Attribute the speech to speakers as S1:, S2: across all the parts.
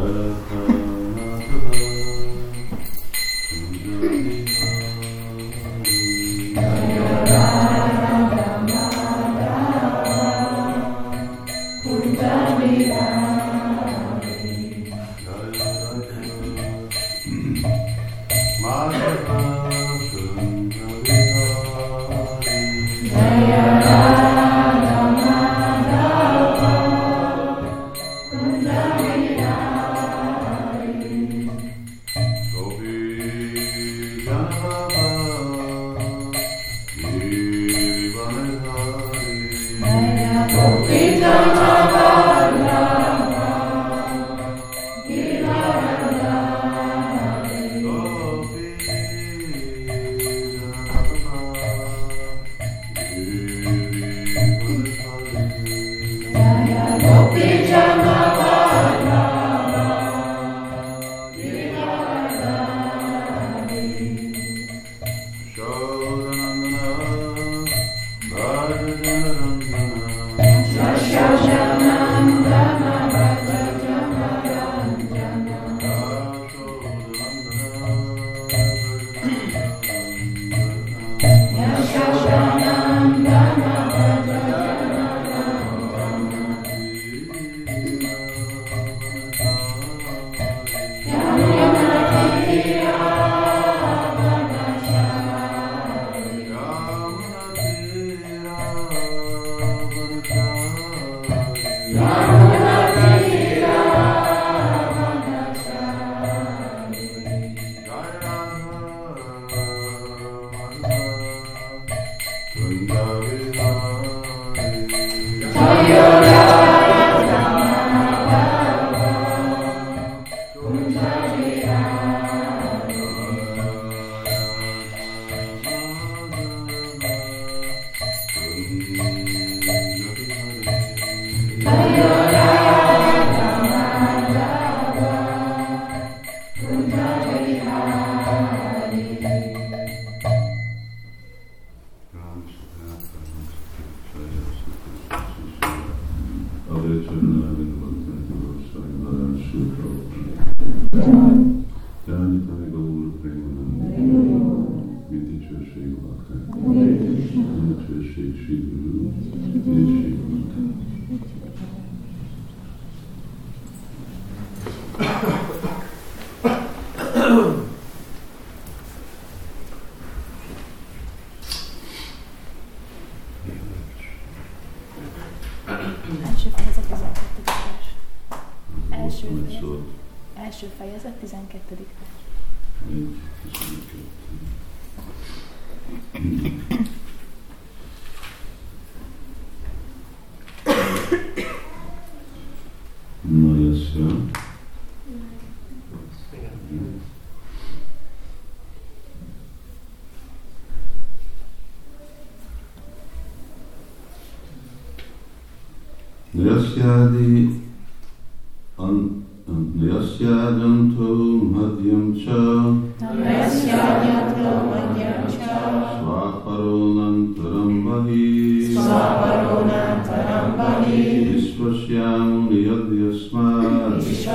S1: Első fejezet, 12. vers.
S2: Nayasyadanto madhyam cha svaparonantaram vahi vishvasyamuni yadyasmat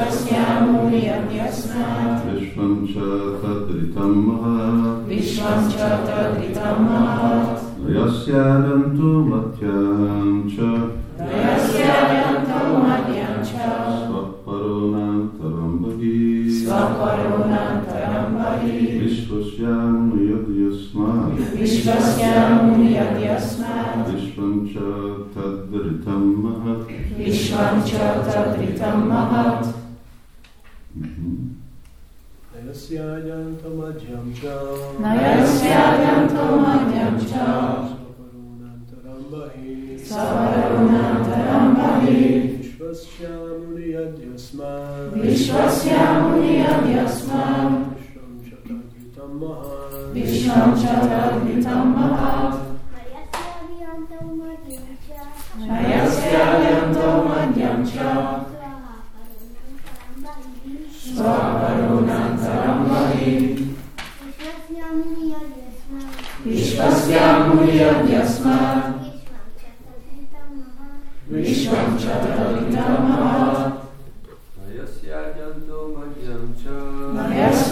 S2: vishvam cha tadritam mahat Nayasyadanto madhyam cha Svaparonantaram vahi Vishvasyamuni yadyasmat Vishvam cha tadritam mahat
S3: Nayasyadanto madhyam cha Svaparonantaram vahi Vishvasyamuni yadyasmat Vishvam cha tadritam mahat Nayasyadanto madhyam cha Svaparonantaram vahi Vishvasyamuni yadyasmat Vishvam cha tadritam mahat Nayasyadanto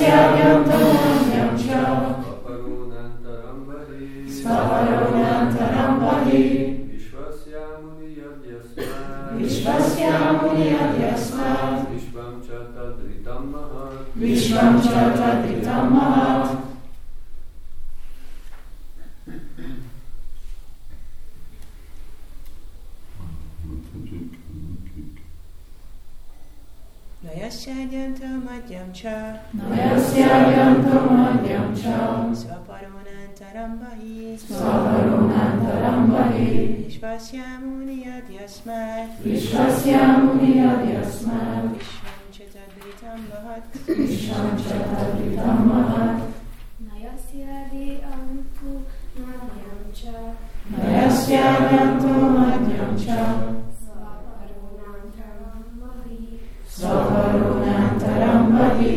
S3: Nayasyantam Madhyam Cha Svaparonantaram Bahi Vishvasyamuni Yadyasmat Vishvam Chatadritam Mahat
S4: Nayasyantam Madhyam Cha Svaparonantaram Bahi Vishvasyamuni Yadyasmat Vishvam Chatadritam Mahat
S5: Nayasyantam Madhyam Cha
S3: Svaparonantaram Bahi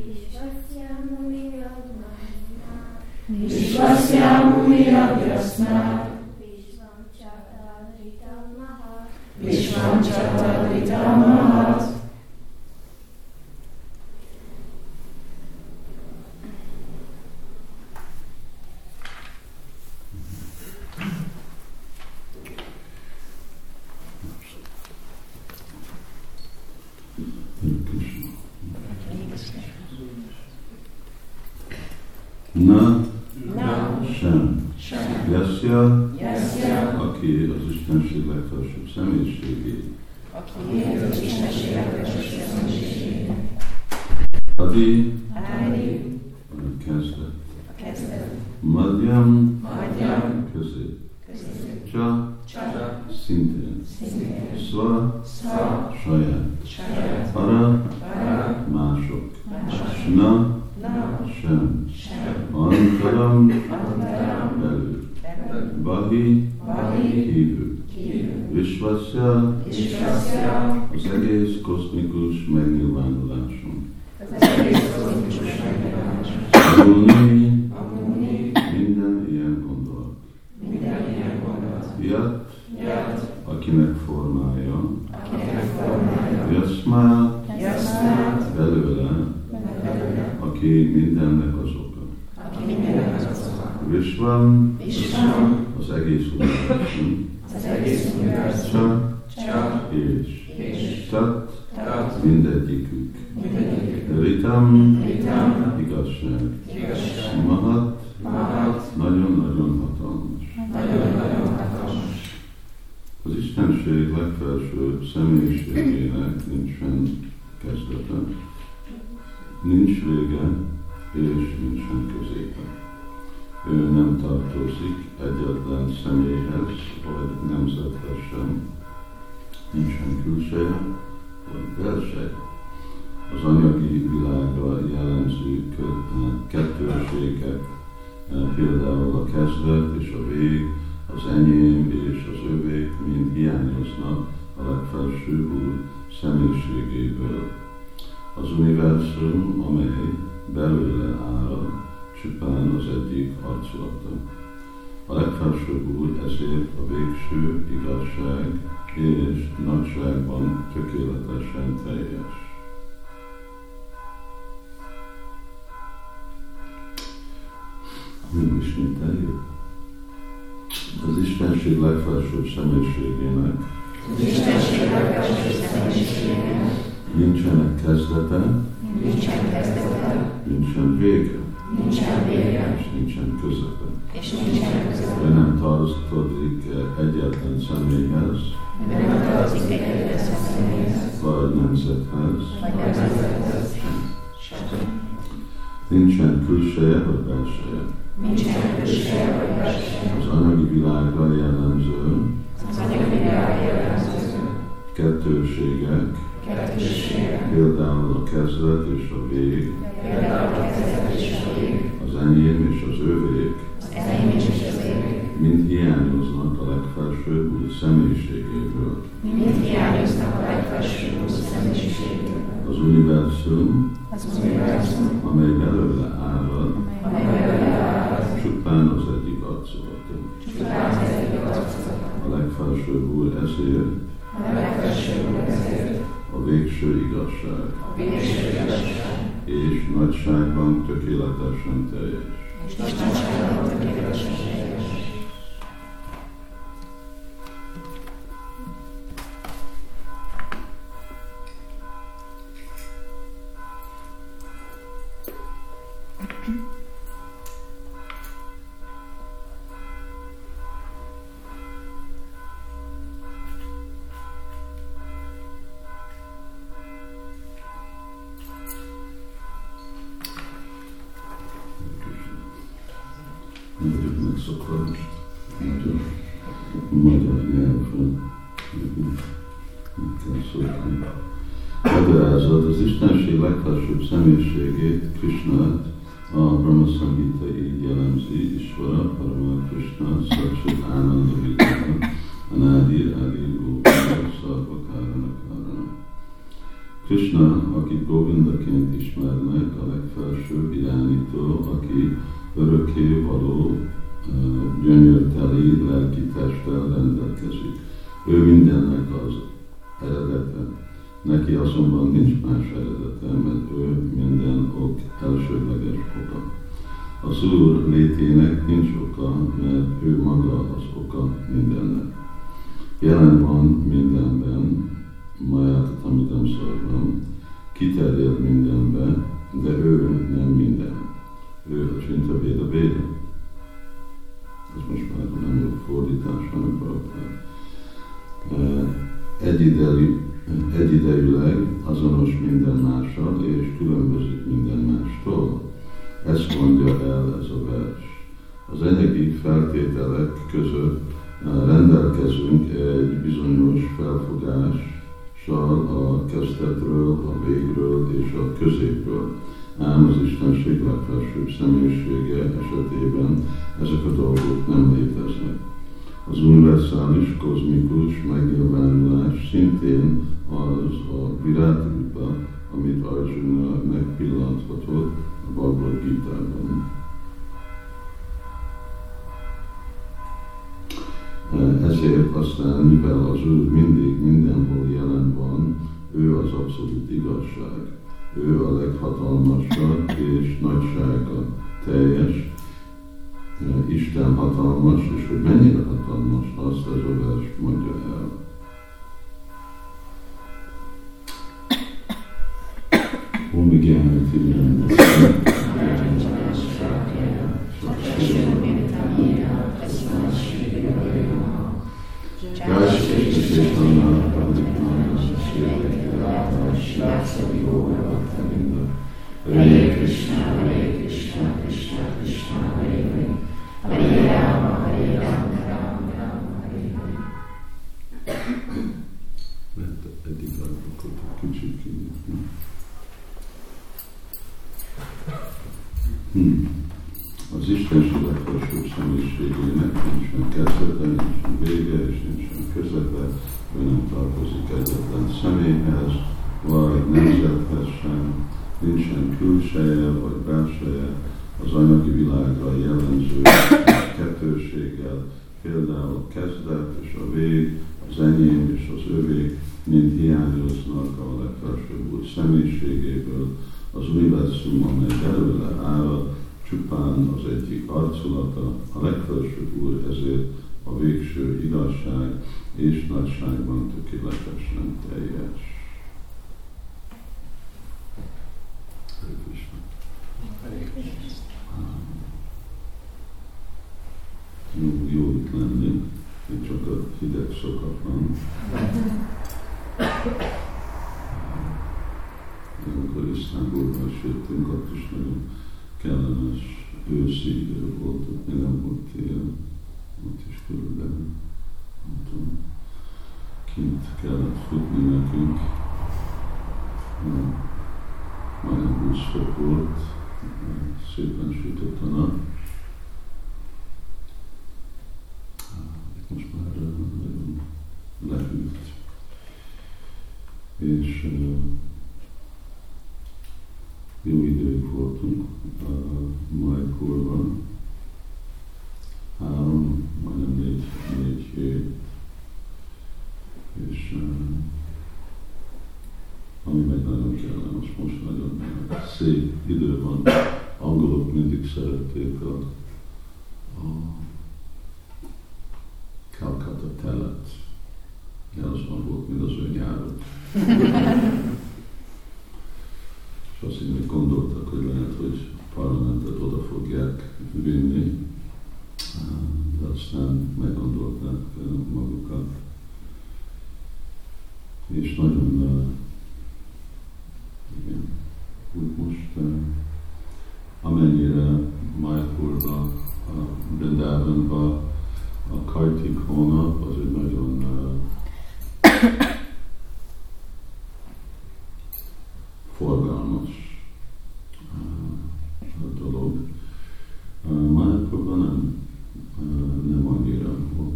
S3: Vishvasyamuni Yadyasmat Vishvam Chatadritam Mahat
S2: Na, sem. Yasya, aki az Istenség legfelsőbb személyiségé. Adi, kezdet. Madhyam, közé. Cha, szintén. Sva, saját. Para, mások. Na, sem. Antaram, belül. Bahi, kívül. Vishvasya, az egész kozmikus megnyilvánuláson. Amuni, minden ilyen gondolat. Yat, akinek formája. Yasmát, belőle, aki mindennek az oka. Vishvam, az egész univerzum. Csak és Tat, mindegyikük. Ritam, igazság. Mahat, nagyon-nagyon hatalmas. Az Istenség legfelsőbb személyiségének nincsen kezdete, nincs vége és nincsen középe. Ő nem tartozik egyetlen személyhez vagy nemzethez sem, nincsen külseje vagy belseje. Az anyagi világra jellemző kettőségek, például a kezdet és a vég, az enyém és az övék mind hiányoznak a legfelsőbb Úr személyiségéből. Az univerzum, amely belőle árad, csupán az egyik arculata. A legfelsőbb Úr ezért a végső igazság és nagyságban tökéletesen teljes. Mi ismételjük? Az Istenség legfelsőbb személyiségének nincsenek kezdete, nincsen vége, és nincsen közepe. Ő nem tartozik egyetlen személyhez, vagy nemzethez, nincsen külseje vagy belseje. Az anyagi világra jellemző kettőségek, például a kezdet és a vég, az enyém és az övék, mind hiányoznak a legfelsőbb Úr személyiségéből. Az univerzum, amely belőle árad, csupán az egyik arculata. A legfelsőbb Úr ezért a végső igazság. és nagyságban tökéletesen teljes. Nagyon megszokva most magyar nyelven kell szólni. Magyarázat az Istenség legfelsőbb személyiségét, Krishnát, a Brahma Samhita így jellemzi, Isvara, Parama Krishna, Satchit Ánanda Vidana, Anádi Adi Góvinda, Szarva Kárana Kárana. Krishna, akit Govindaként ismernek, a legfelsőbb irányító, aki örökké való, gyönyörteli lelki testtel rendelkezik. Ő mindennek az eredete. Neki azonban nincs más eredete, mert ő minden ok elsődleges oka. Az Úr létének nincs oka, mert ő maga az oka mindennek. Jelen van mindenben, Maját Tamidam Szarvam, kiterjed mindenben, de ő nem minden. Ő a Csinta Véda Véda. Ez most már nem a fordítás, hanem Prabhupád. Egyidejűleg azonos minden mással, és különbözik minden mástól. Ezt mondja el ez a vers. Az anyagi feltételek között rendelkezünk egy bizonyos felfogással a kezdetről, a végről és a középről. Ám az Istenség legfelsőbb személyisége esetében ezek a dolgok nem léteznek. Az univerzális, kozmikus megnyilvánulás szintén az a Viráta Rupa, amit Arjuna megpillanthatott a Bhagavad Gitában. Ezért aztán, mivel az Úr mindig mindenhol jelen van, ő az abszolút igazság. Ő a leghatalmasabb és nagysága teljes, Isten hatalmas, és hogy mennyire hatalmas, azt ez a vers mondja el. Om Gyánati Hare Krishna, Hare Krishna, Krishna Krishna, Hare Hare, Hare Rama, Hare Rama, Rama Rama, Hare Hare. Lehet eddig látokat egy kicsit kinyitni. Az Istenség legfelsőbb személyiségének nincsen kezdete, nincsen vége, és nincsen közete, ő nem tartozik egyetlen személyhez, vagy nemzethez sem, nincsen külseje vagy belseje, az anyagi világra jellemző kettőséggel, például a kezdet és a vég, az enyém és az övék mind hiányoznak a legfelsőbb Úr személyiségéből, az univerzum, amely belőle áll, csupán az egyik arculata, a legfelsőbb Úr ezért a végső igazság és nagyságban tökéletesen teljes. Jó itt lenni, még csak a hideg szokatlan. Amikor Isztánbulban jöttünk, ott is nagyon kellemes őszi idő volt, ott még nem volt tél, ott is körülbelül, nem tudom, kint kellett futni nekünk. Majdnem 20 fok volt, szépen sütött a nap. Most már nagyon lehűlt. És jó idők voltunk Majpurban. 3, majdnem 4 hét. És ami meg nagyon kellemes, most nagyon szép idő van. Angolok mindig szerették a Calcutta telet. Az volt, mint az ő nyáron. És azt így gondoltak, hogy lehet, hogy a parlamentet oda fogják vinni, de aztán meggondolták magukat. És nagyon, igen, úgy most, amennyire Mayapurba, Vrindavanba, a Kartik hónap az egy nagyon forgalmas dolog. Mayapurban nem annyira.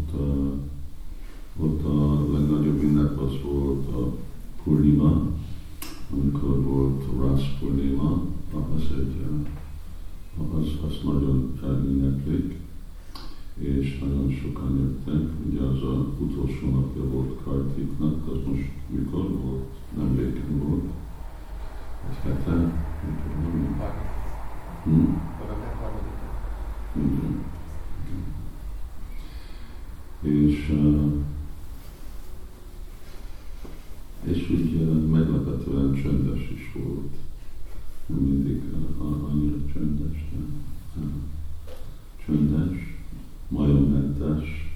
S2: Ott a legnagyobb ünnep az volt a Purnima, amikor volt a Ras Purnima, az nagyon ünneplik, és nagyon sokan jöttek. Ugye az az utolsó napja volt Kartiknak, az most mikor volt? Nem régen volt. Egy hete? Nem. Igen. És úgy meglepetően csöndes is volt. Nem mindig annyira csöndes, de csöndes, majommentes,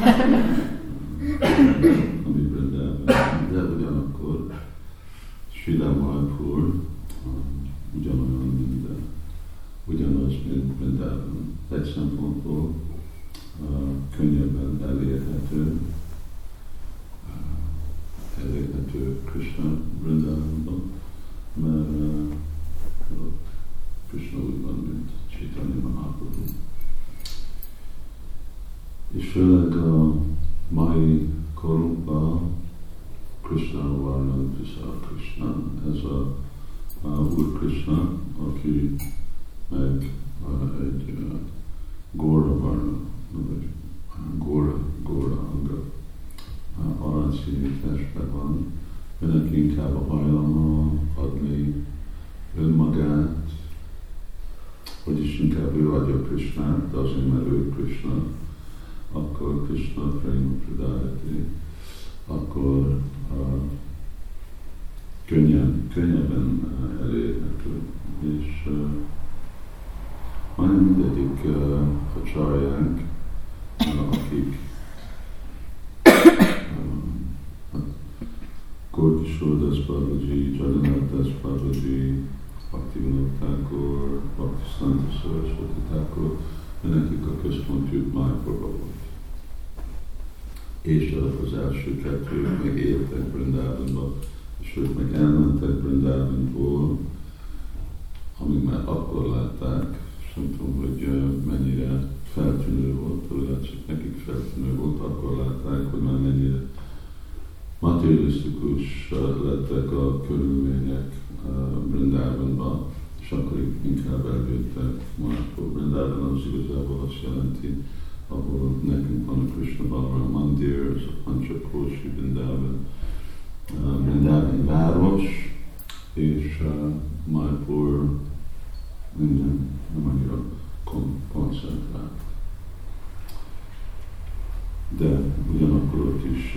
S2: ami Vrindában. De ugyanakkor Srila Mayapur ugyanaz, mint Vrindában. Egy szempontból könnyebben elérhető Krishna Vrindavanban, mert ott Krishna úgy van, mint Chaitanya Mahaprabhu. És főleg a mai korunkban Krishna Varna Visa Krishna, ez a Úr Krishna, aki meg egy Gora Varna, vagy Gora Anga, aranyszínű testben van, önnek inkább a hajlama adni önmagát, vagyis inkább ő adja Krishnát, de azért, mert ő Krishna, akkor Krishna Prema Pradayati, akkor könnyebben elérhető. És majdnem mindegyik acsarjánk, akik Gaura Kishora Das Babaji, Jagannath Das Babaji, Bhaktivinoda Thakur, Bhaktisiddhanta Saraswati Thakur, nekik a központjuk Mayapurba volt. És az első kettők meg éltek Vrindavanba, és ők meg elmentek Vrindavanból, amíg már akkor látták, és nem tudom, hogy mennyire feltűnő volt, lehet, nekik feltűnő volt, akkor látták, hogy már mennyire materialisztikus lettek a körülmények Vrindavanban, és akkor inkább eljöttek Mayapur. Vrindavan az igazából azt jelenti, ahol nekünk van a Krishna Balaram Mandir, ez a Panchakoshi Vrindavan, Vrindavan város, és Mayapur minden nem annyira koncentrált. De ugyanakkor ott is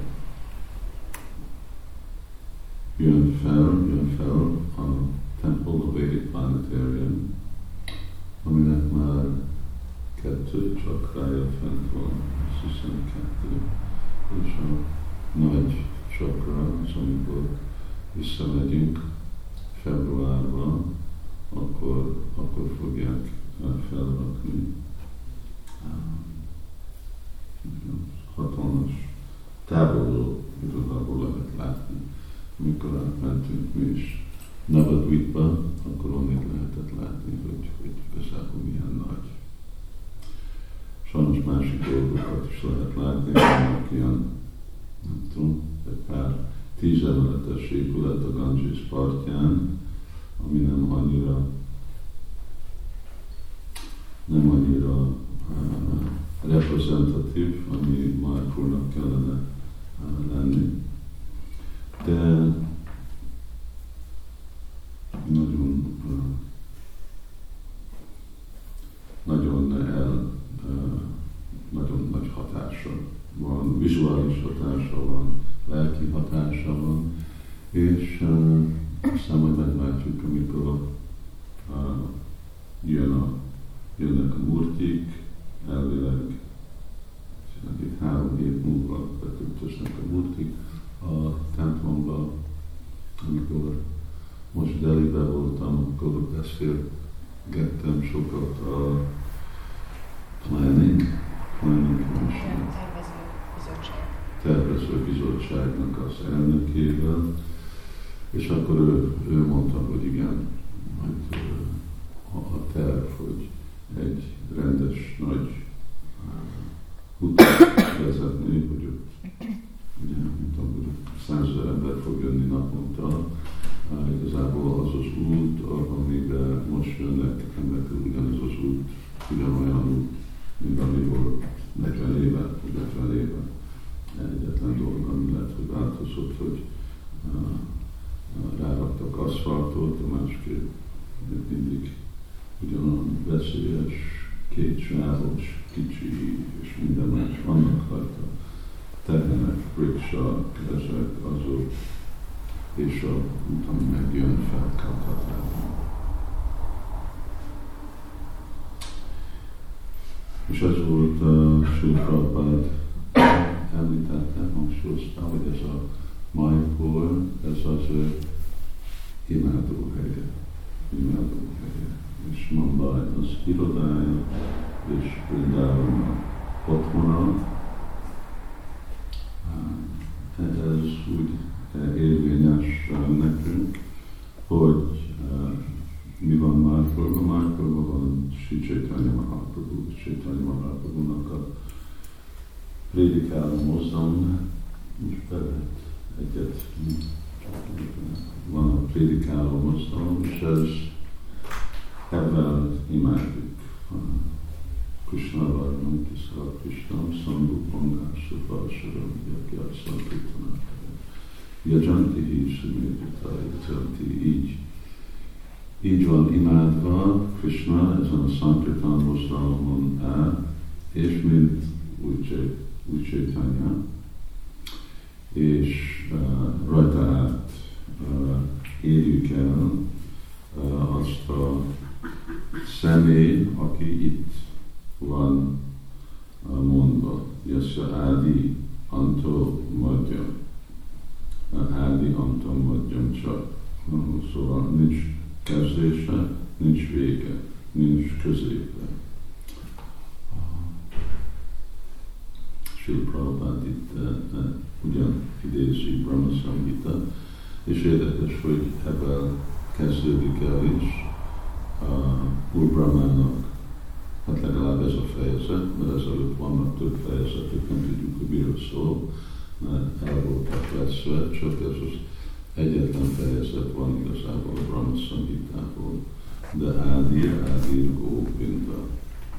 S2: jön fel a Temple of Vedic Planetarium, aminek már 2 csakrája fent van, azt hiszem 2, és a nagy csakra, az amikor visszamegyünk februárban, akkor fogják felrakni. Hatalmas távolról igazából lehet látni. Amikor átmentünk mi is Navadvipba, akkor onnét lehetett látni, hogy igazából milyen nagy. Sajnos másik dolgokat is lehet látni, vannak ilyen, nem tudom, egy pár 10 emeletes épület a Ganges partján, ami nem annyira reprezentatív, ami Mayapurnak kellene lenni. De nagyon aztán majd meglátjuk, amikor jönnek a murtik, elvileg 3 hét múlva beköltöznek a murtik a templomba. Amikor most Delhibe voltam, akkor beszélgettem sokat a planning tervező bizottságnak az elnökével, és akkor ő mondta, hogy igen, majd a terv, hogy egy rendes nagy utat vezetni, hogy ott, ugye, mondtam, hogy 100 000 ember fog jönni naponta. Igazából az az út, amiben most jönnek emberek, ugyanaz az út, ugyanolyan út, mint ami volt 40 éve, 50 éve. Egyetlen dolog, ami lehet, hogy változott, hogy ráraktak aszfaltot, a másképp mindig ugyanolyan veszélyes, kétsávos, kicsi és minden más vannak rajta. Tehenek, riksák, ezek azok, és a út, ami megjön fel Kalkatában. És ez volt Srila Prabhupád említette, hangsúlyozta, hogy ez a Mayapur, ez az imádóhelye. És Mumbai az irodája, és Vrindavan otthona. Ez úgy érvényes nekünk, hogy mi van Mayapurban. Mayapurban van Sri Chaitanya Mahaprabhu, Chaitanya Mahaprabhunak a prédikáló mozdalom, most bevet egyet, van a prédikáló mozdalom, és ez ebben imádjuk. Krishna Varnam, Tisztál Krishnam, Szambhu Pangásra, Varsaram, Yagyászal, Kritanát, Yajanti Hi, Suméditáj, Yajanti, így van imádva Krishna ezen a Sankirtan mozdalomon el, és mint új Chaitanya, és rajta át érjük el azt a személy, aki itt van mondva. Yasya Ádi Anto Madhyam. Ádi Anto Madhyam csak. Szóval nincs kezdése, nincs vége, nincs középe. Srila Prabhupád itt ugyan idézi Brahma Samhita, és érdekes, hogy ebben kezdődik el is Úr Brahmának, hát legalább ez a fejezet, mert ezelőtt vannak több fejezetek, nem tudjuk, hogy miről szól, mert el voltak veszve, csak ez az egyetlen fejezet van igazából a Brahma Samhitából, de Ádi Góvinda.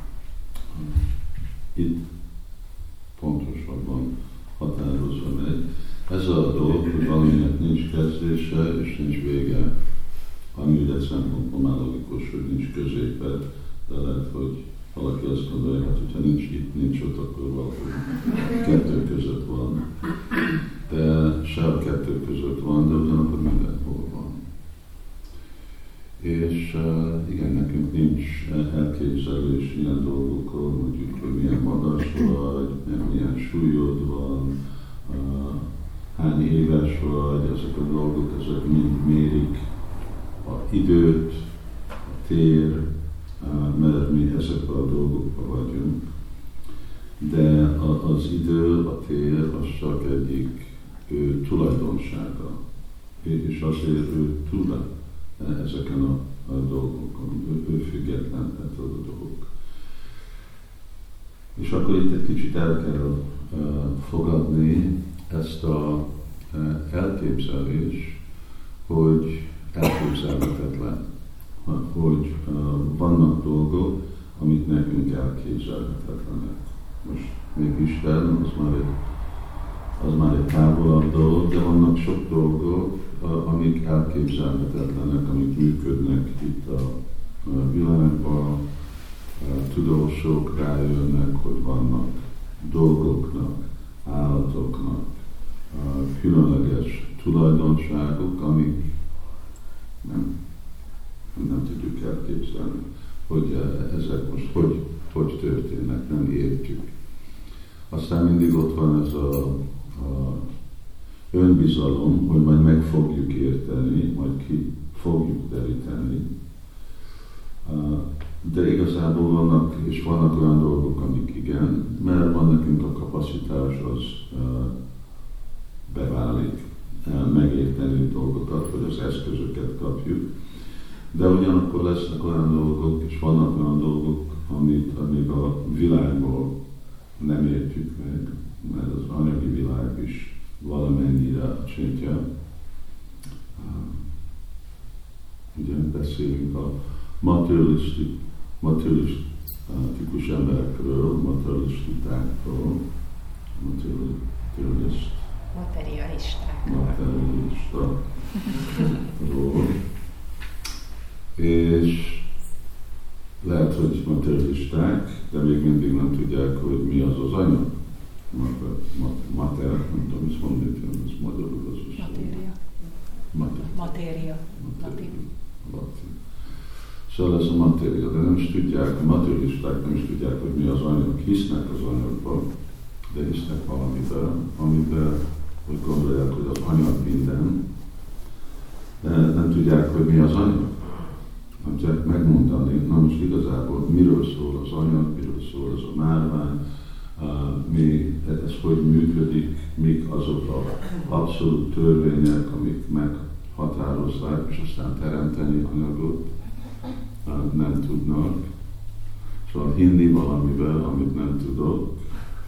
S2: Itt pontosabban határozva megy. Ez a dolog, hogy valaminek nincs kezdése és nincs vége, ami ugye szempontból már logikus, hogy nincs középe, de lehet, hogy valaki azt gondolja, hát hogyha nincs itt, nincs ott, akkor valahogy kettő között van. De se a kettő között van, de ugyanakkor mindenhol van. És igen, nekünk nincs elképzelés ilyen dolgokról, mondjuk, hogy milyen magas vagy, milyen súlyod van, hány éves vagy, ezek a dolgok, ezek mind mérik a időt, a tér, mert mi ezekben a dolgokban vagyunk. De az idő, a tér, az csak egyik tulajdonsága. És azért ő tud ezeken a dolgokon, ő független ettől a dolgok. És akkor itt egy kicsit el kell fogadni ezt a elképzelést, hogy elképzelhetetlen, hogy vannak dolgok, amik nekünk elképzelhetetlenek. Most még Isten, az már egy távolabb dolog, de vannak sok dolgok, amik elképzelhetetlenek, amik működnek itt a világban. Tudósok rájönnek, hogy vannak dolgoknak, állatoknak különleges tulajdonságok, amik Nem tudjuk elképzelni, hogy ezek most hogy történnek, nem értjük. Aztán mindig ott van ez a önbizalom, hogy majd meg fogjuk érteni, majd ki fogjuk deríteni. De igazából vannak olyan dolgok, amik igen, mert van nekünk a kapacitás, az beválik megérteni dolgokat, vagy az eszközöket kapjuk. De ugyanakkor lesznek olyan dolgok, és vannak olyan dolgok, amit még a világból nem értjük meg, mert az anyagi világ is valamennyire csintja. Ugye beszélünk a materialisztikus emberekről, materialistákról, materialistákról, és lehet, hogy materialisták, de még mindig nem tudják, hogy mi az az anyag. Mater, nem tudom, ezt mondani, ez magyarul az is.
S1: Matéria.
S2: Szóval ez a matéria, de nem is tudják, a materialisták nem is tudják, hogy mi az anyag. Hisznek az anyagban, de hisznek amiben úgy gondolják, hogy az anyag minden, de nem tudják, hogy mi az anyag. Nem tudják megmondani, na most igazából miről szól az anyag, miről szól az a márvány, ez hogy működik, mik azok az abszolút törvények, amik meghatározzák, és aztán teremteni anyagot nem tudnak. Szóval hinni valamivel, amit nem tudok,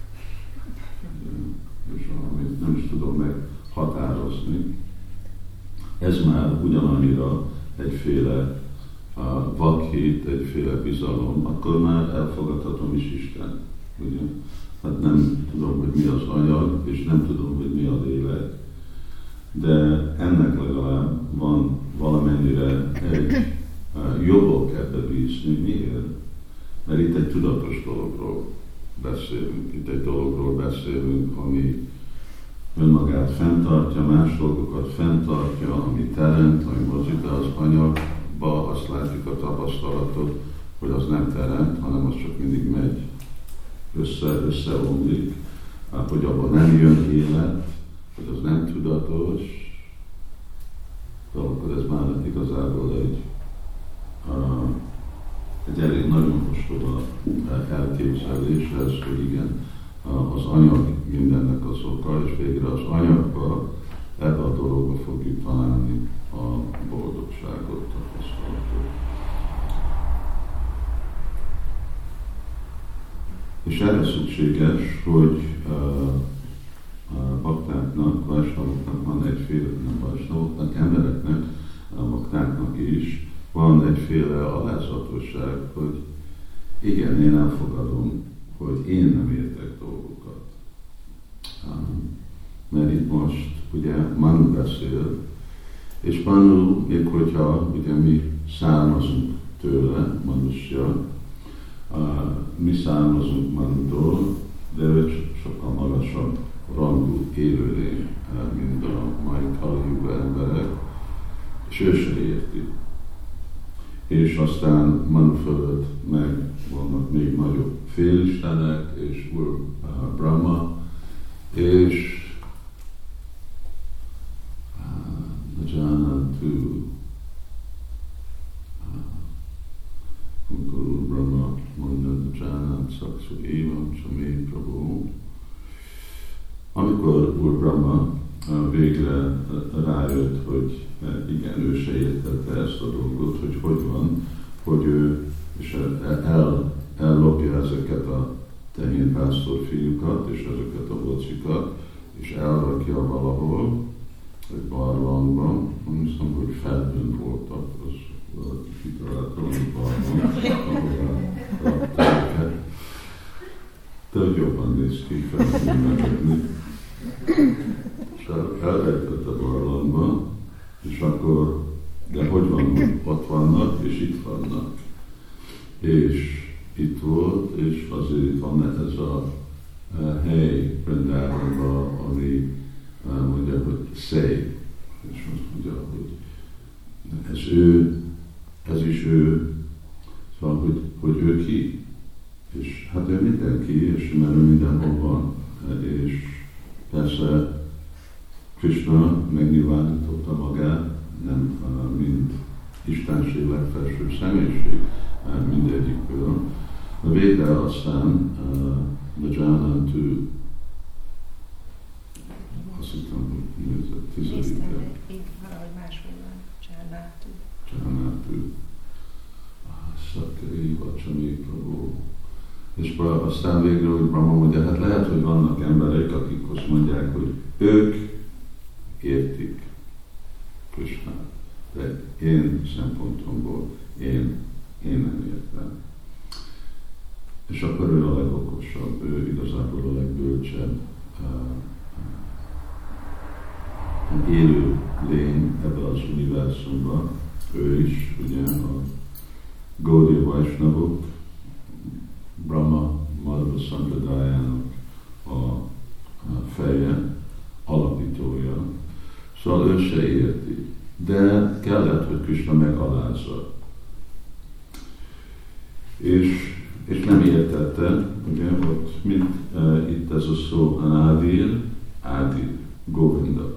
S2: és amit nem is tudom meghatározni. Ez már ugyanannyira egyféle vakhit, egyféle bizalom, akkor már elfogadhatom is Isten. Ugye? Hát nem tudom, hogy mi az anyag, és nem tudom, hogy mi a lélek, de ennek legalább van valamennyire egy jogok ebbe bízni. Miért? Mert itt egy tudatos dologról beszélünk. Itt egy dologról beszélünk, ami önmagát fenntartja, más dolgokat fenntartja, ami teremt, ami mozdít, de az anyagba azt látjuk a tapasztalatot, hogy az nem teremt, hanem az csak mindig megy, összeomlik, hogy abban nem jön élet, hogy az nem tudatos, akkor ez már igazából egy elég nagyon ostoba elképzelés lesz, hogy igen, az anyag mindennek az oka, és végre az anyagba, ebbe a dologba fogjuk találni a boldogságot, tapasztalatot. És erre szükséges, hogy baktáknak, vajsnavoknak van egyféle, nem vajsnavoknak, embereknek, baktáknak is van egyféle alázatosság, hogy igen, én elfogadom, hogy én nem értek dolgokat. Mert itt most ugye Manu beszél, és Manu, még hogyha ugye mi származunk tőle, Manusya, mi származunk Manutól, de ő sokkal magasabb rangú élőlény, mint a mai Kali-yuga emberek, és ő se érti. És aztán Manu fölött meg vannak még nagyobb félistenek, és Úr Brahma, és Najanatu, amikor Úr Brahma mondja, Najanat Saksu Évam Samé Prabhu, amikor Úr Brahma végre rájött, hogy igen, ő se értette ezt a dolgot, hogy van, hogy ő és ellopja ezeket a tehénpásztor fiúkat, és ezeket a bocikat, és elrakja valahol, egy barlangban, nem hiszem, hogy Feldön voltak, az valaki kitalálta, hogy barlang, ahol rakták őket. De jobban néz ki Feldön. És elrejtett a barlangban, és akkor, de hogy van, ott vannak, és itt vannak. És itt volt, és azért itt van ez a hely Vrindávonban, ami mondja, hogy szép, és azt mondja, hogy ez is ő, szóval, hogy ő ki. És hát ő mindenki, és mert ő mindenhol van. És persze Krishna megnyilvánította magát, nem mint Istenség legfelsőbb személyiség mindegyikből. De végre aztán Vajananthu, azt hittem, hogy ez a tizedik.
S4: Így valahogy máshogy van.
S2: Csanátú. Szakkai, Vacsami, Prabhu. És aztán végre, hogy Brahma mondja, hát lehet, hogy vannak emberek, akik azt mondják, hogy ők értik Krishnát. De én szempontomból én nem értem. És akkor ő a legokosabb, ő igazából a legbölcsebb élő lény ebben az univerzumban. Ő is, ugye a Gaudiya Vaisnavok, Brahma Madhva Sampradájának a feje, alapítója. Szóval ő se érti. De kellett, hogy Krishna megalázza. És nem értette, ugye, hogy mint itt ez a szó Anadir, Ádir, Govinda.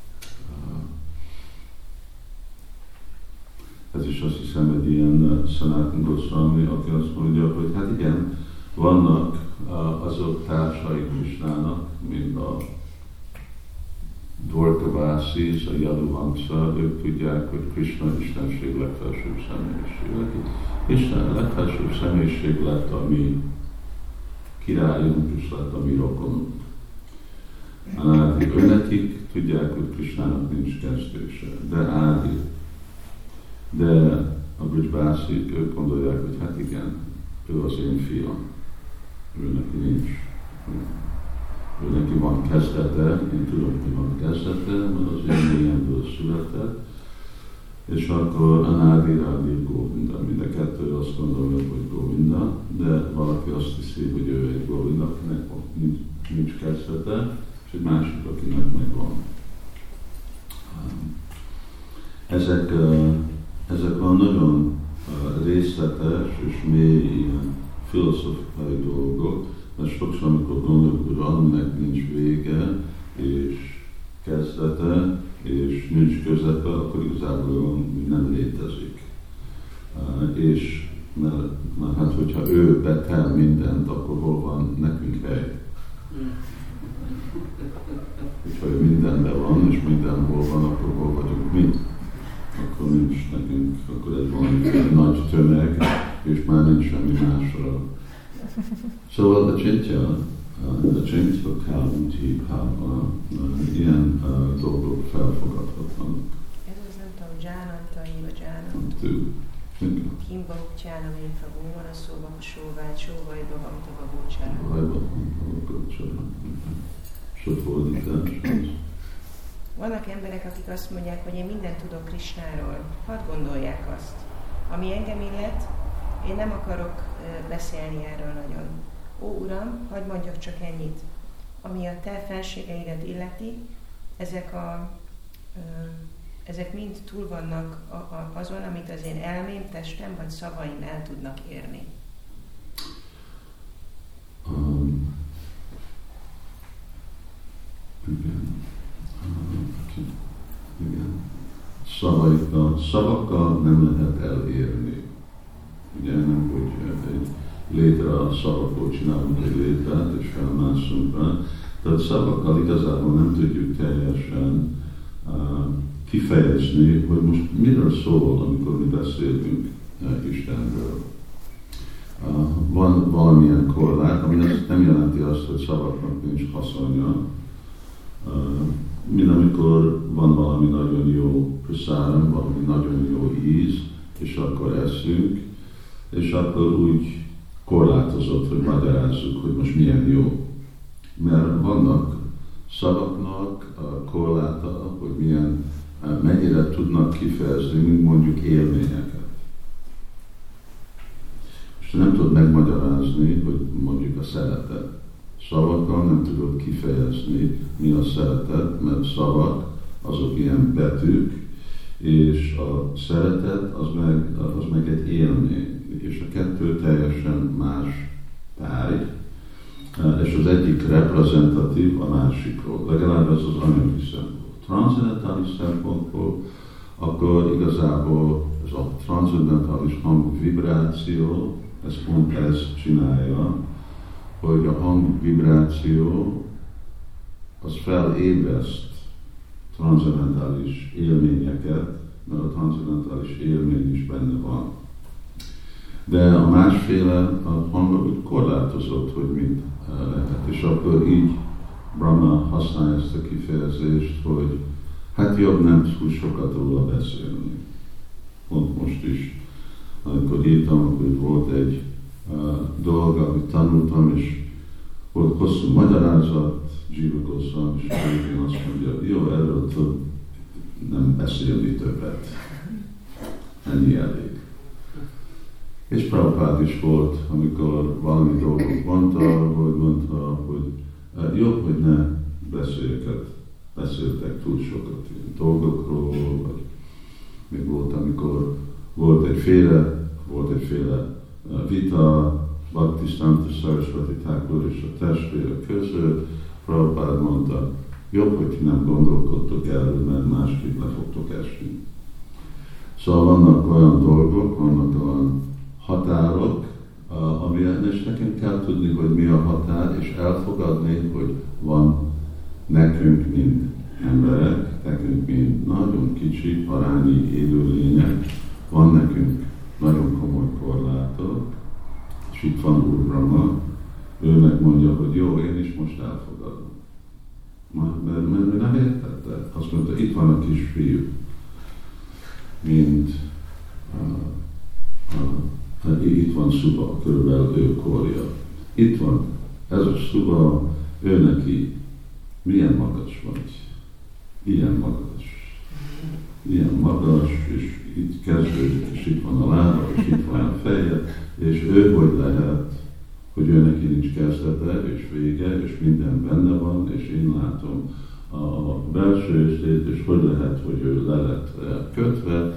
S2: Ez is azt hiszem egy ilyen Sanatana Goswami, aki azt mondja, hogy hát igen, vannak azok társai Krishnának, mint a Dwarkavászis, a Yaduvamsa, ők tudják, hogy Krishna Istenség legfelsőbb személyiség. Isten legfelsőbb személyiség lett a mi királyunk, és lett a mi rokonunk. Nekik tudják, hogy Krishnának nincs kezdése, de Ádi. De a Brijbászik, ők gondolják, hogy hát igen, ő az én fiam. Ő neki nincs. Ő neki van kezdete, én tudom, hogy van kezdete, mert az én lényemből született. És akkor Anádi, Rádi, Govinda. Mind a kettő azt gondolja, hogy Govinda, de valaki azt hiszi, hogy ő egy Govinda, akinek nincs kezdete, és egy másik, akinek megvan. Ezek a nagyon részletes és mély ilyen filozófiai dolgok, mert sokszor, amikor gondoljuk, hogy valaminek nincs vége, és kezdete, és nincs közepe, akkor igazából nem létezik. És mert hát, hogyha ő betel mindent, akkor hol van nekünk hely? Hogyha ő mindenben van, és mindenhol van, akkor hol vagyunk mi? Akkor nincs nekünk, akkor ez valami nagy tömeg, és már nincs semmi másra. Szóval a csintya Kaunti Pápa ilyen dolgok felfogadhatnak.
S4: Ez az nem tudom, Jánantai, vagy Jánantú. Kimba Uktyána Méfa Bhumana Szóba Sóvágy, Sóvaj Bhavamta Babócsára.
S2: Sóvaj Bhavamta Babócsára. Sok fordítás.
S4: Vannak emberek, akik azt mondják, hogy én mindent tudok Krishnáról. Hadd gondolják azt. Ami engem illet, én nem akarok beszélni erről nagyon. Ó, Uram, hadd mondjak csak ennyit. Ami a te felségeidet illeti, ezek mind túl vannak azon, amit az én elmém, testem vagy szavaim el tudnak érni.
S2: Igen. Szavakkal nem lehet elérni. Ugye nem, hogy egy létre a szavakból csinálunk egy létrát, és felmászunk rá. Tehát szavakkal igazából nem tudjuk teljesen kifejezni, hogy most miről szól, amikor mi beszélünk Istenről. Van valamilyen korlát, ami nem jelenti azt, hogy szavaknak nincs haszonja. Mint amikor van valami nagyon jó prasáram, valami nagyon jó íz, és akkor eszünk, és akkor úgy korlátozott, hogy magyarázzuk, hogy most milyen jó. Mert vannak szavaknak a korláta, hogy mennyire tudnak kifejezni, mint mondjuk élményeket. És nem tudod megmagyarázni, hogy mondjuk a szeretet. Szavakkal nem tudod kifejezni, mi a szeretet, mert szavak azok ilyen betűk, és a szeretet az meg egy élmény, és a kettő teljesen más tárgy, és az egyik reprezentatív a másikról, legalább ez az anyagi szempont. Transzendentális szempontból, akkor igazából ez a transzendentális hang vibráció, ez pont ezt csinálja, hogy a hang vibráció az felébreszt transzendentális élményeket, mert a transzendentális élmény is benne van. De a másféle a hang úgy korlátozott, hogy mind lehet. És akkor így Brahma használja ezt a kifejezést, hogy hát jobb nem túl sokat róla beszélni. Pont most is, amikor írtam, hogy volt egy dolog, amit tanultam, és volt hosszú magyarázat, Jiva Goswami, és én azt mondja, jó, erről tud nem beszélni többet. Ennyi elég. És Prabhupád is volt, amikor valami dolgot mondta, hogy jobb, hogy ne beszéltek túl sokat ilyen dolgokról, vagy még volt, amikor volt egyféle vita Bhaktisiddhanta Saraswati Thakur és a testvérek között. Prabhupád mondta, jobb, hogy nem gondolkodtok erről, mert másképp le fogtok esni. Szóval vannak olyan dolgok, vannak olyan határok, és nekünk kell tudni, hogy mi a határ, és elfogadni, hogy van nekünk, mint emberek, nekünk, mint nagyon kicsi, parányi élőlények, van nekünk nagyon komoly korlátok, és itt van Úr Brahma, ő megmondja, hogy jó, én is most elfogadom. Mert ő nem értette. Azt mondta, itt van a kisfiú, mint itt van Szuba, körülbelül ő korja. Itt van, ez a Szuba, ő neki milyen magas vagy. Ilyen magas, és itt kezdődik, és itt van a lába, és itt van a feje, és ő hogy lehet, hogy ő neki nincs kezdete és vége, és minden benne van, és én látom a belső részét, és hogy lehet, hogy ő le lett kötve,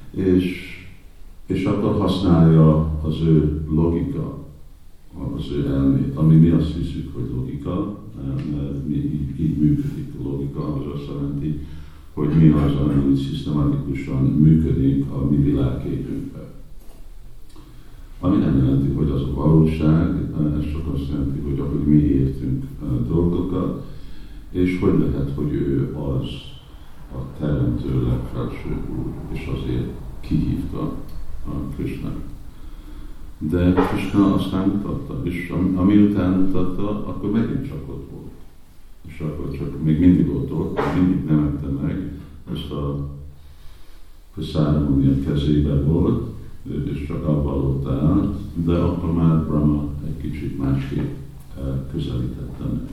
S2: és akkor használja az ő logika, az ő elmét, ami mi azt hiszük, hogy logika, mert mi így működik a logika, az azt jelenti, hogy mi az, ami szisztematikusan működik a mi világképünkben. Ami nem jelenti, hogy az a valóság, ez csak azt jelenti, hogy ahogy mi értünk dolgokat, és hogy lehet, hogy ő az a teremtő legfelső úr, és azért kihívta a Krisnát. De Krishna azt nem mutatta, és amiután mutatta, akkor megint csak ott volt. És akkor csak még mindig ott volt, mindig nem ette meg, ezt a ceremónia kezébe volt, és csak avvalott át, de akkor már Brahma egy kicsit másképp közelítette meg.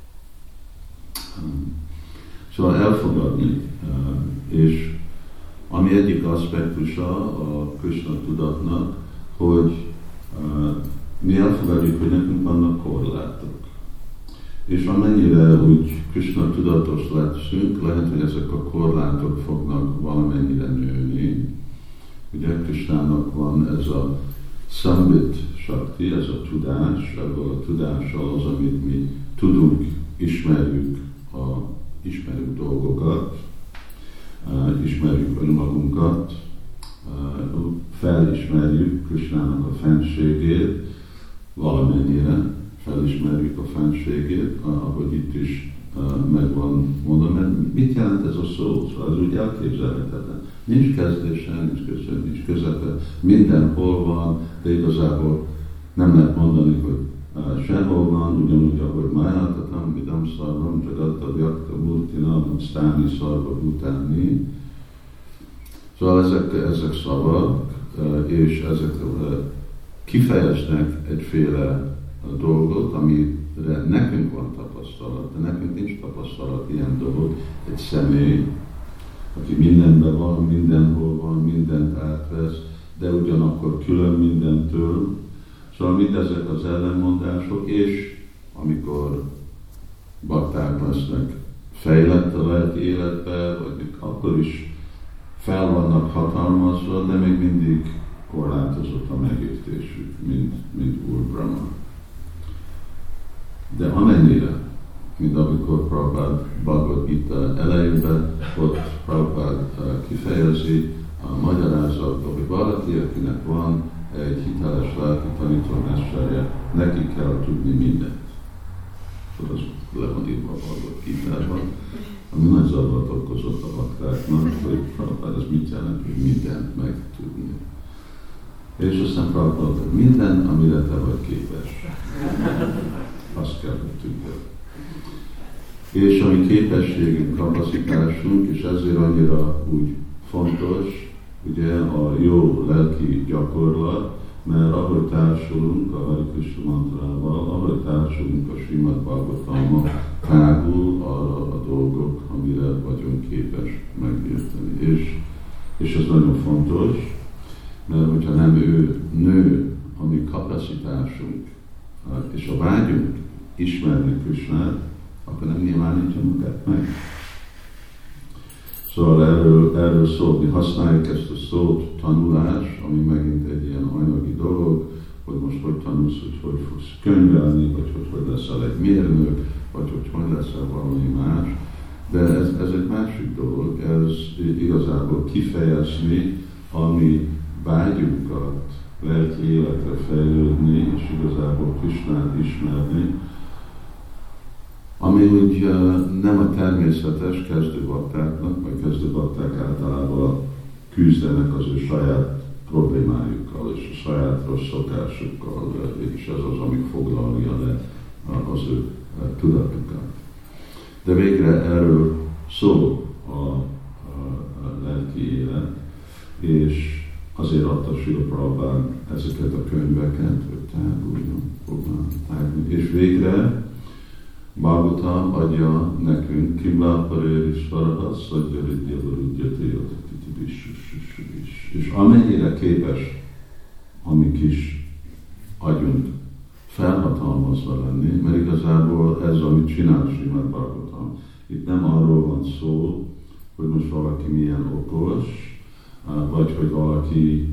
S2: Szóval elfogadni, és ami egyik aspektusa a Krishna tudatnak, hogy mi elfogadjuk, hogy nekünk vannak korlátok. És amennyire úgy Krishna tudatos leszünk, lehet, hogy ezek a korlátok fognak valamennyire nőni. Ugye Krishnának van ez a Sambit Shakti, ez a tudás, ebből a tudással az, amit mi tudunk, ismerjük dolgokat, ismerjük önmagunkat, felismerjük Krishnának a fenségét, valamennyire felismerjük a fenségét, ahogy itt is meg van mondva, mert mit jelent ez a szó? Szóval ez úgy elképzelhetetlen. Nincs kezdése, nincs közepe, mindenhol van, de igazából nem lehet mondani, hogy sehol van, ugyanúgy, ahogy Májátatam, Vidam Szarvam, Jagatta, Vyakta, Murtina, Sztáni, Szarva, Utáni. Szóval ezek szavak, és ezek kifejeznek egyféle dolgot, amire nekünk van tapasztalat, de nekünk nincs tapasztalat ilyen dolog. Egy személy, aki mindenben van, mindenhol van, mindent átvesz, de ugyanakkor külön mindentől. Szóval mindezek az ellenmondások, és amikor bakták lesznek fejlett a lelki életbe, vagy akkor is fel vannak hatalmazva, de még mindig korlátozott a megértésük, mint Úr Brahma. De amennyire, mint amikor Prabhupád Bhagavad Gita elejében, ott Prabhupád kifejezi a magyarázatban, hogy valaki, akinek van egy hiteles lelki tanítómesterje, neki kell tudni mindent. Az le van írva a Bhagavad Gitában, ami nagy zavart okozott a baktáknak, hogy Prabhupád, ez mit jelent, hogy mindent megtudni. És aztán Prabhupád, hogy minden, amire te vagy képes. Azt kell, hogy tudjad. És a mi képességünk, kapacitásunk, és ezért annyira úgy fontos, ugye a jó lelki gyakorlat, mert ahogy társulunk a Hare Krishna mantrával, ahogy társulunk a Srimad Bhagavatammal, tágul arra a dolgok, amire vagyunk képes megérteni. És ez nagyon fontos, mert hogyha nem ő nő a mi kapacitásunk, és a vágyunk ismerni Krishnát, akkor nem nyilvánítja magát meg. Szóval erről szól, mi használjuk ezt a szót, tanulás, ami megint egy ilyen anyagi dolog, hogy most hogy tanulsz, hogy fogsz könyvelni, vagy hogy leszel egy mérnök, vagy hogy leszel valami más. De ez egy másik dolog, ez igazából kifejezni a mi vágyunkat, lelki életre fejlődni, és igazából Krishnát ismerni, ami úgy nem a természetes kezdőbaktáknak, vagy kezdőbakták általában küzdenek az ő saját problémájukkal, és a saját rossz szokásukkal, és ez az, ami foglalja le az ő tudatukat. De végre erről szól a lelki élet, és azért adta Srila Prabhupád ezeket a könyveket, hogy táguljon, táguljon. És végre Bhagavatam adja nekünk, Kimláparéris Varadat, Szadjaridja Varudjati és amennyire képes a mi kis agyunk felhatalmazva lenni, mert igazából ez, amit csinál Srimad Bhagavatam. Itt nem arról van szó, hogy most valaki milyen okos, vagy hogy valaki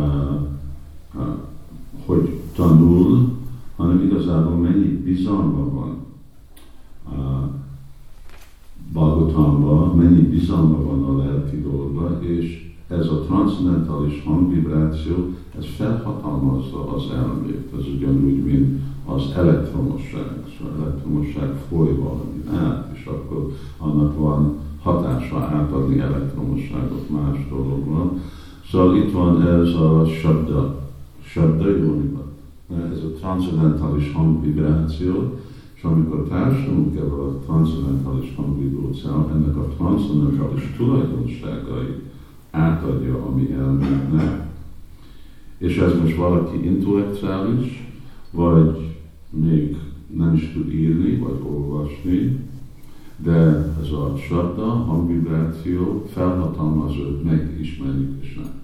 S2: hogy tanul, hanem igazából mennyi bizalma van Bhagavatamban, mennyi bizalma van a lelki dolgban, és ez a transzendentális hangvibráció, ez felhatalmazza az elmét. Ez ugyanúgy, mint az elektromosság. Szóval elektromosság foly valami át, és akkor annak van hatása átadni elektromosságot más dologban. Szóval itt van ez a sabda jónivat. Ez a transzendentális hangvibráció, és amikor társulunk ebben a transzendentális hangvibrációval, ennek a transzendentális tulajdonságai átadja a mi elménknek, és ez most valaki intellektuális, vagy még nem is tud írni, vagy olvasni, de ez a sabda, hangvibráció felhatalmaz őt megismerni Krishnát.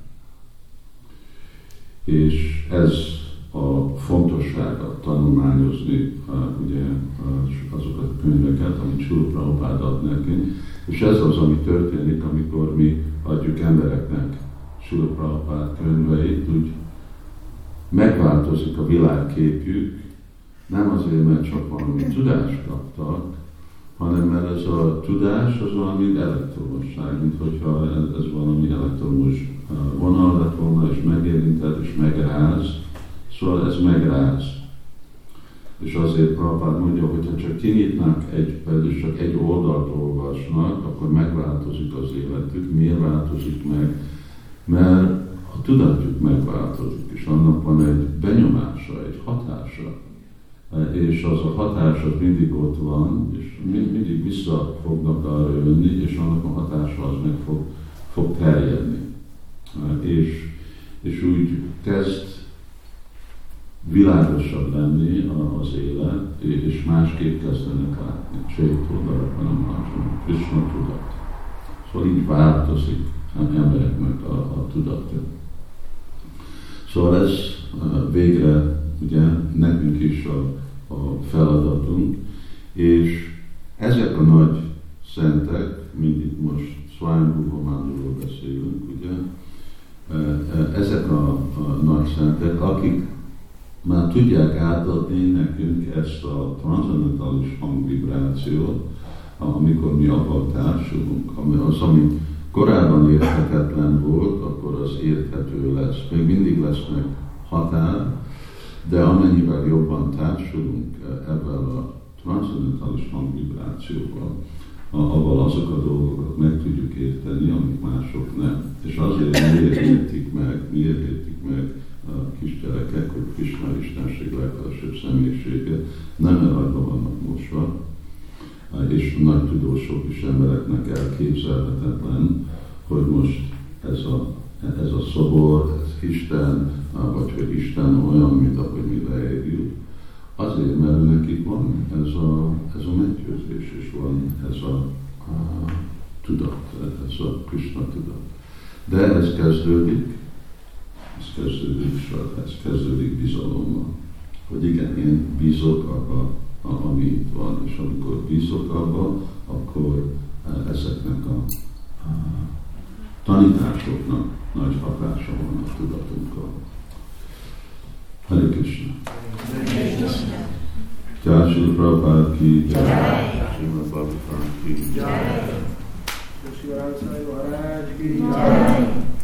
S2: És ez a fontossága tanulmányozni ugye, azokat a könyveket, amit Srila Prabhupád ad nekünk, és ez az, ami történik, amikor mi adjuk embereknek Srila Prabhupád könyveit, úgy megváltozik a világképjük, nem azért, mert csak valami tudást kaptak, hanem mert ez a tudás az valami elektromosság, mint hogyha ez valami elektromos vonal lett volna, és megérinted, és megráz. Szóval ez megráz. És azért Prabhupád mondja, hogyha csak kinyitnak és csak egy oldalt olvasnak, akkor megváltozik az életük. Miért változik meg? Mert a tudatjuk megváltozik, és annak van egy benyomása, egy hatása. És az a hatás az mindig ott van, és mindig vissza fognak arra jönni, és annak a hatása az meg fog terjedni. És úgy kezd világosabb lenni az élet, és másképp kezdenek látni. Csétódara, hanem másnak, Krishna tudat. Szóval így változik embereknek a tudata. Szóval ez végre ugye nekünk is a feladatunk, és ezek a nagy szentek, mint itt most Swayambhu Brahmándról beszélünk, ugye? Ezek a nagy szentek, akik már tudják átadni nekünk ezt a transzendentális hangvibrációt, amikor mi abban társulunk, ami korábban érthetetlen volt, akkor az érthető lesz. Még mindig lesznek határ, de amennyivel jobban társulunk ebben a transzendentális hangvibrációval, avval azok a dolgokat meg tudjuk érteni, amik mások nem. És azért miért értik meg a kisgyerekek, hogy Krishna Istenség legfelsőbb személyisége nem rajta vannak mosva, és nagy tudósok is embereknek elképzelhetetlen, hogy most ez a szobor, ez Isten, vagy hogy Isten olyan, mint ahogy mi leírjuk. Azért, mert nekik van ez a meggyőzés, és van ez a tudat, ez a Krishna tudat. De ez kezdődik bizalommal. Hogy igen, én bízok abba, ami itt van, és amikor bízok abba, akkor ezeknek a tanításoknak nagy hatása van a tudatunkkal. Hare Krishna. Jai Srila Prabhupada ki jai, Srimad Bhagavatam ki jai, Sri Radha Sai Maharaj ki jai.